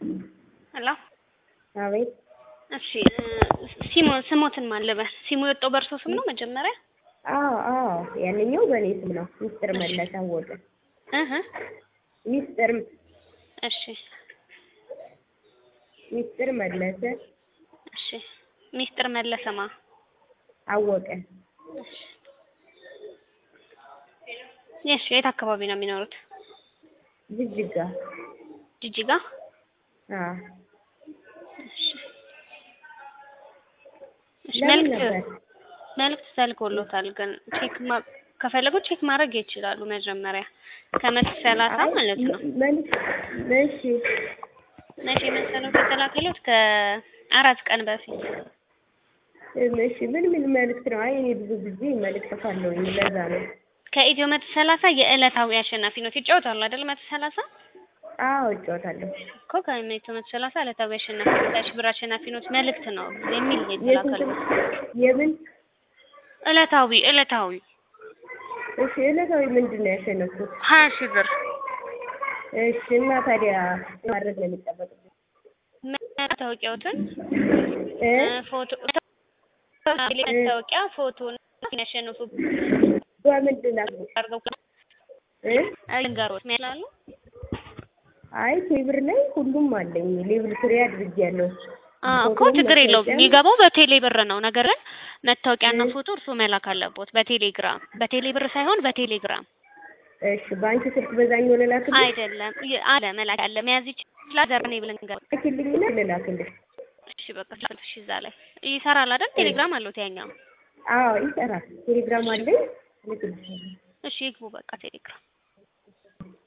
ሄሎ አቤት እሺ ስሞትን ማለበ ሲሙ የወጣው በርሶ ስም ነው መጀመሪያ አዎ ያንኛው በኔ ስም ነው ሚስጥር መለሰ ወጣ ሚስጥር እሺ ሚስጥር መለሰ እሺ ሚስጥር መለሰማ አወቀ እሺ የት አካባቢ ነው የሚኖሩት ጅጅጋ እሺ መልክት ተልኮሎታል ግን ቼክ ከፈለጉ ቼክ ማድረግ ይችላሉ መጀመሪያ ከ130 ማለት ነው እሺ መቼ መሰለው ከተላከሉት ከ4 ቀን በፊት እሺ ምን መልክት ነው አይ እኔ ብዙ ጊዜ መልክት ካለውኝ ለዛ ነው ከኢትዮ 130 የዕለታዊ አሸናፊ ነው ይጫወታሉ አይደል 130 አዎ እጫወታለሁ እኮ ከኢትዮ 130 ዕለታዊ አሸናፊ ታሽ ብር አሸናፊ ነው መልክት ነው የሚል የተላከለው የምን ዕለታዊ እሺ ዕለታዊ ምንድነው ያሸነፍኩት 20 ብር እሺ እና ታዲያ ማድረግ ነው የሚጠበቅብኝ መታወቂያዎትን ፎቶ ፎቶን ያሸነፉ በምንድነው እንጋሮት ማለት ነው አይ ቴብር ላይ ሁሉም አለኝ ሌቭል 3 አድርጌያለሁ እኮ ችግር የለውም የሚገባው በቴሌ ብር ነው ነገር ግን መታወቂያና ፎቶ እርሶ መላክ አለቦት በቴሌብር ሳይሆን በቴሌግራም እሺ ባንክ ስልክ በዛኛው ለላክልኝ አይደለም አለ መላክ አለ መያዝ ይችላል ዘርኔ ብለን ጋር ልክልኝና ለላክልኝ እሺ በቃ እሺ እዛ ላይ ይሰራል አይደል ቴሌግራም አለው ያኛው አዎ ይሰራል ቴሌግራም አለኝ እሺ ይግቡ በቃ ቴሌግራም